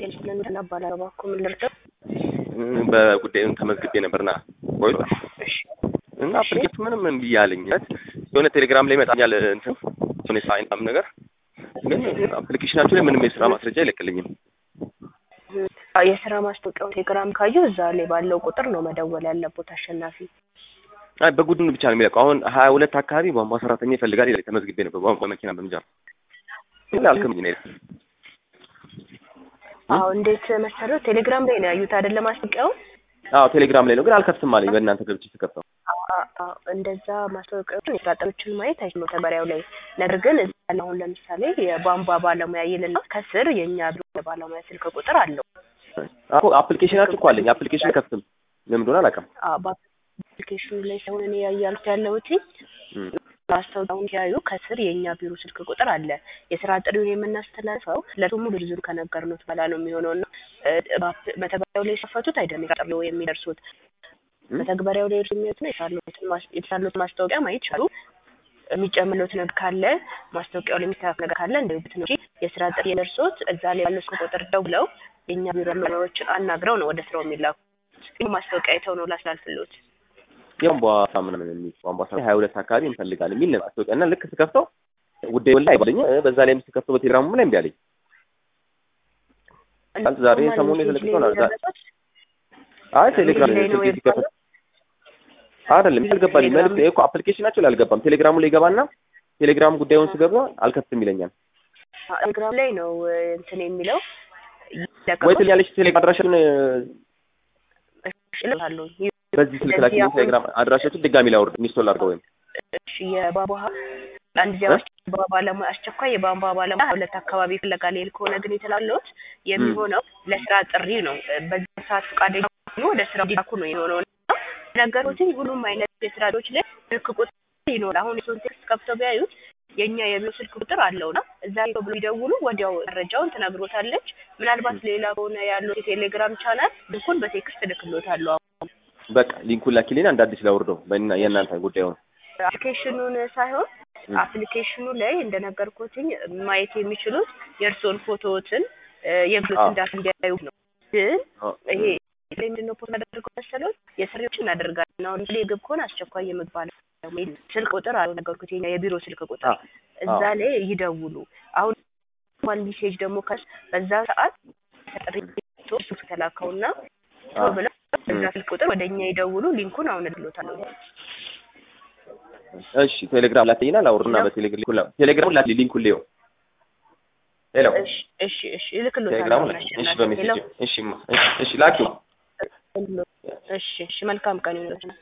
ጤና ባላባ ምን ልርዳ? በጉዳዩን ተመዝግቤ ነበርና ቆይቶ እና አፕሊኬሽን ምንም እምቢ አለኝ። የሆነ ቴሌግራም ላይ መጣኛል እንትን ሶኒ ሳይን አም ነገር ግን አፕሊኬሽናችሁ ላይ ምንም የስራ ማስረጃ አይለቅልኝም። የስራ ማስታወቂያው ቴሌግራም ካዩ እዛ ላይ ባለው ቁጥር ነው መደወል ያለበት አሸናፊ። አይ በጉድኑ ብቻ ነው የሚለቀው። አሁን 22 አካባቢ ቧንቧ ሰራተኛ ይፈልጋል ይላል። ተመዝግቤ ነበር ቧንቧ መኪና በመጃር ምን አልከምኝ ነው። አዎ እንዴት መሰለው ቴሌግራም ላይ ነው ያዩት አይደለ ማስታወቂያው? አዎ ቴሌግራም ላይ ነው ግን አልከፍትም አለኝ። በእናንተ ገብቼ ተከፍተው እንደዛ ማስታወቂያውን የስራጣዎችን ማየት አይችልም ተበሪያው ላይ። ነገር ግን አሁን ለምሳሌ የቧንቧ ባለሙያ ይልና ከስር የኛ ባለሙያ ስልክ ቁጥር አለው። አዎ አፕሊኬሽናችሁ እኮ አለኝ። አፕሊኬሽን ከፍትም ለምን እንደሆነ አላውቅም። አፕሊኬሽኑ ላይ ሳይሆን እኔ ያያልኩት ያለውት ማስታወቂያውን ያዩ ከስር የኛ ቢሮ ስልክ ቁጥር አለ። የስራ ጥሪውን የምናስተላልፈው ለሙሉ ዝርዝር ከነገርነው በኋላ ነው የሚሆነውና መተግበሪያው ላይ ሲፈቱት አይደለም ይቀርለው የሚደርሱት መተግበሪያው ላይ የሚያዩት የተሳሉት ማስታወቂያ ማየት ይችላሉ። የሚጨምሩት ነገር ካለ ማስታወቂያው ላይ የሚታወቅ ነገር ካለ እንደውት ነው የስራ ጥሪ የደርሶት እዛ ላይ ያለው ስልክ ቁጥር ደውለው የኛ ቢሮ ባለሙያዎችን አናግረው ነው ወደ ስራው የሚላኩት። ማስታወቂያ አይተው ነው ላስላልፍሎት ቧንቧ ሳምና ምን የሚል ቧንቧ 22 አካባቢ እንፈልጋለን የሚል ማስታወቂያ እና ልክ ስከፍተው ጉዳዩ ላይ አይባልኝ በዛ ላይም ስከፍተው በቴሌግራሙ ላይ እምቢ አለኝ። አንተ ዛሬ ሰሞኑን የተለቀቀው ነው ዛሬ አይ ቴሌግራም ላይ ሲከፈት አይደለም ይልገባልኝ መልክ እኮ አፕሊኬሽናችሁ ላይ አልገባም። ቴሌግራሙ ላይ ገባና ቴሌግራም ጉዳዩን ስገባ አልከፍትም ይለኛል። ቴሌግራም ላይ ነው እንትን የሚለው ወይ ትኛለሽ ቴሌግራም አድራሻውን በዚህ ስልክ ላይ ቴሌግራም አድራሻችሁ ድጋሚ ላውርድ ኢንስቶል አድርገው ወይም እሺ የባንቧ አንድ ዚያዎች ባለሙያ አስቸኳይ የባንቧ ባለሙያ 2 አካባቢ ፍለጋል ከሆነ ግን የተላለውት የሚሆነው ለስራ ጥሪ ነው። በዚህ ሰዓት ፈቃደኛ ሆኖ ወደ ስራ ዲካኩ ነው የሚሆነው። ነገሮችን ሁሉም አይነት የስራዎች ላይ ስልክ ቁጥር ይኖር። አሁን የኮንቴክስት ከፍተው ቢያዩት የኛ የቢሮ ስልክ ቁጥር አለውና እዛ ብሎ ይደውሉ ወዲያው መረጃውን ትነግሮታለች። ምናልባት ሌላ ሆነ ያለው የቴሌግራም ቻናል ልኩን በቴክስት ልክሎታለሁ። በቃ ሊንኩን ላኪልኝ አንድ አዲስ ላውርደው የእናንተ ጉዳዩ ነው። አፕሊኬሽኑን ሳይሆን አፕሊኬሽኑ ላይ እንደነገርኩትኝ ማየት የሚችሉት የእርሶን ፎቶዎችን የግሎት እንዲያዩ ነው። ግን ይሄ ለምንድነው ፖስት አድርገው መሰለው የስሪዎች እናደርጋለን። አሁን ለግብ ከሆነ አስቸኳይ የምግባል ስልክ ቁጥር አለው ነገርኩትኝ የቢሮ ስልክ ቁጥር እዛ ላይ ይደውሉ። አሁን ዋን ሜሴጅ ደግሞ በዛ ሰዓት ተጠሪቶ ተላከውና ብለው እዛ ስልክ ቁጥር ወደኛ ይደውሉ። ሊንኩን አሁን እልሎታለሁ። እሺ ቴሌግራም ላኪና ላውርና በቴሌግራም ላኪ ሊንኩን ሊዮ ሄሎ እሺ ልክሎታለሁ። እሺ ላኪው እሺ መልካም ቀን ይሁንልዎት።